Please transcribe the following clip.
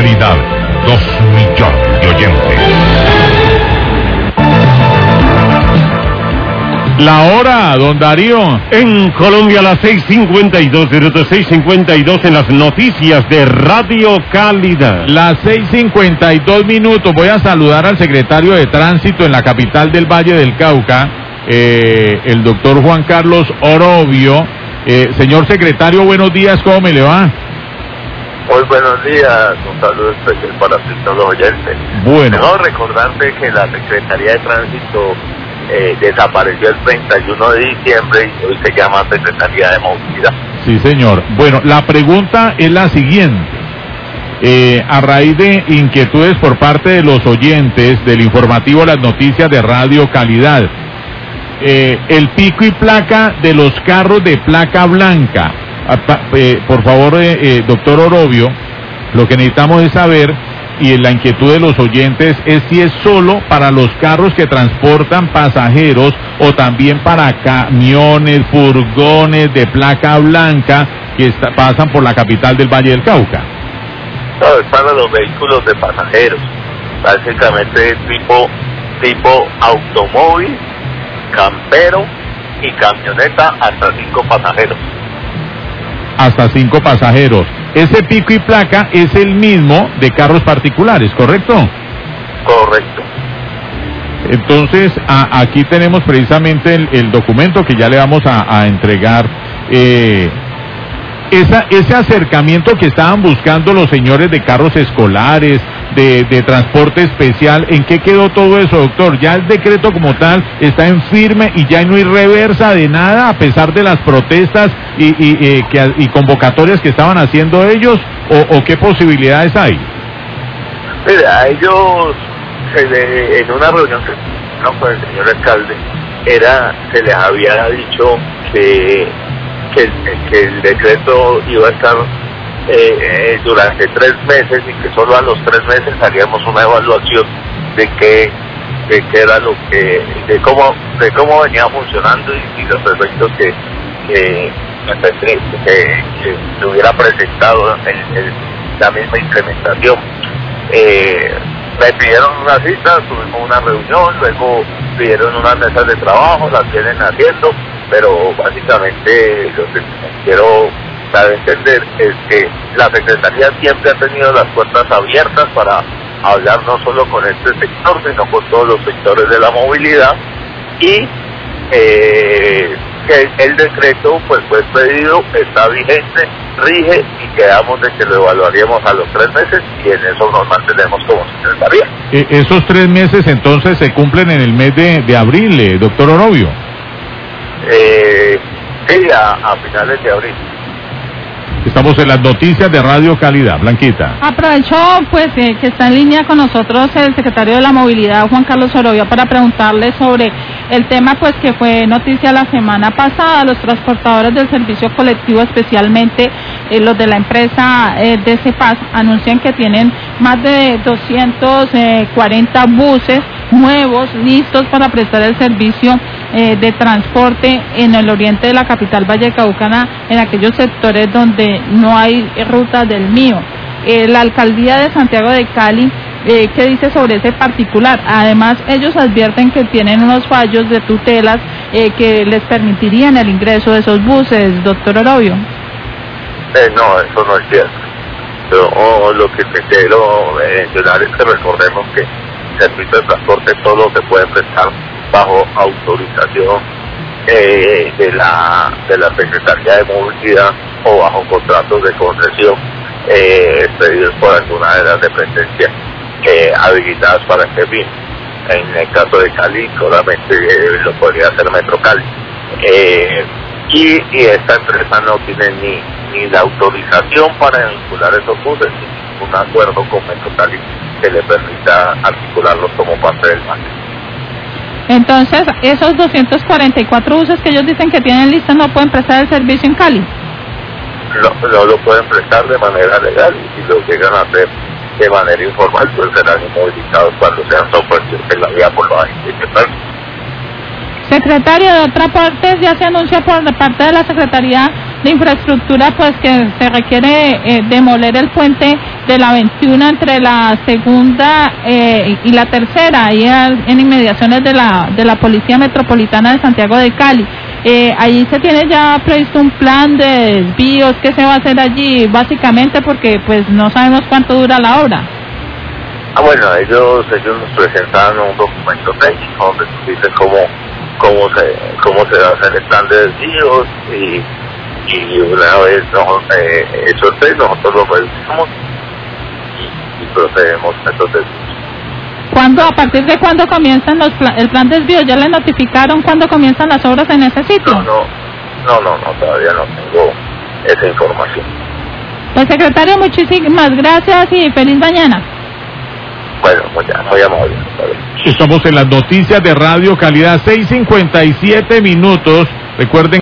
Calidad, 2 millones de oyentes. La hora, don Darío. En Colombia, las 6:52, 6:52 en las noticias de Radio Calidad. Las 6:52 minutos. Voy a saludar al secretario de Tránsito en la capital del Valle del Cauca, el doctor Juan Carlos Orobio. Señor secretario, buenos días, ¿cómo me le va? Muy buenos días, un saludo especial para todos los oyentes. Bueno. Debo recordarte que la Secretaría de Tránsito desapareció el 31 de diciembre y hoy se llama Secretaría de Movilidad. Sí, señor. Bueno, la pregunta es la siguiente. A raíz de inquietudes por parte de los oyentes del informativo Las Noticias de Radio Calidad, el pico y placa de los carros de placa blanca, por favor, doctor Orobio, lo que necesitamos es saber, y la inquietud de los oyentes es si es solo para los carros que transportan pasajeros o también para camiones, furgones de placa blanca que pasan por la capital del Valle del Cauca. No, es para los vehículos de pasajeros, básicamente tipo automóvil, campero y camioneta hasta 5 pasajeros. Hasta 5 pasajeros. Ese pico y placa es el mismo de carros particulares, ¿correcto? Correcto. Entonces, aquí tenemos precisamente el documento que ya le vamos a entregar. Ese acercamiento que estaban buscando los señores de carros escolares, de transporte especial, ¿en qué quedó todo eso, doctor? ¿Ya el decreto como tal está en firme y ya no hay reversa de nada a pesar de las protestas y convocatorias que estaban haciendo ellos? ¿O qué posibilidades hay? Mira, a ellos en una reunión con el señor alcalde se les había dicho que el decreto iba a estar durante 3 meses y que solo a los 3 meses haríamos una evaluación de qué era de cómo venía funcionando y los efectos que se hubiera presentado en la misma implementación. Me pidieron una cita, tuvimos una reunión, luego pidieron unas mesas de trabajo, las vienen haciendo, pero básicamente lo que quiero dar a entender es que la Secretaría siempre ha tenido las puertas abiertas para hablar no solo con este sector, sino con todos los sectores de la movilidad, y que el decreto pues fue pedido, está vigente, rige, y quedamos de que lo evaluaríamos a los 3 meses y en eso nos mantenemos como Secretaría. Esos 3 meses entonces se cumplen en el mes de abril, doctor Orobio. Sí, a finales de abril. Estamos en las noticias de Radio Calidad. Blanquita. Aprovecho pues que está en línea con nosotros el secretario de la Movilidad, Juan Carlos Orobio, para preguntarle sobre el tema pues que fue noticia la semana pasada. Los transportadores del servicio colectivo, especialmente los de la empresa de Cepaz, anuncian que tienen más de 240 buses nuevos, listos para prestar el servicio de transporte en el oriente de la capital vallecaucana, en aquellos sectores donde no hay rutas del mío. La alcaldía de Santiago de Cali, ¿qué dice sobre ese particular? Además, ellos advierten que tienen unos fallos de tutelas que les permitirían el ingreso de esos buses, doctor Orobio. No, eso no es cierto. Yo, lo que te quiero mencionar es que recordemos que el servicio de transporte solo se puede prestar bajo autorización de la Secretaría de Movilidad o bajo contratos de concesión expedidos por alguna de las dependencias habilitadas para este fin. En el caso de Cali solamente lo podría hacer Metro Cali, y esta empresa no tiene ni la autorización para vincular esos buses ni ningún acuerdo con Metro Cali que le permita articularlos como parte del marco. Entonces, esos 244 buses que ellos dicen que tienen listos no pueden prestar el servicio en Cali. No lo pueden prestar de manera legal, y si lo llegan a hacer de manera informal, pues serán inmovilizados cuando sean ofrecidos en la vía por los agentes de tránsito. Secretario, de otra parte, ya se anuncia por parte de la Secretaría de Infraestructura pues que se requiere demoler el puente de la 21 entre la segunda y la tercera, ahí en inmediaciones de la Policía Metropolitana de Santiago de Cali. Ahí se tiene ya previsto un plan de desvíos. ¿Qué se va a hacer allí? Básicamente porque pues no sabemos cuánto dura la obra. Bueno, ellos nos presentaron un documento técnico donde dice cómo se va a hacer el plan de desvíos y una vez hecho el test, nosotros lo revisamos y procedemos a estos desvíos. ¿A partir de cuándo comienzan el plan de desvío? ¿Ya le notificaron cuándo comienzan las obras en ese sitio? No, todavía no tengo esa información. Pues secretario, muchísimas gracias y feliz mañana. Bueno, muy amable. Estamos en las noticias de Radio Calidad, 6:57 minutos. Recuerden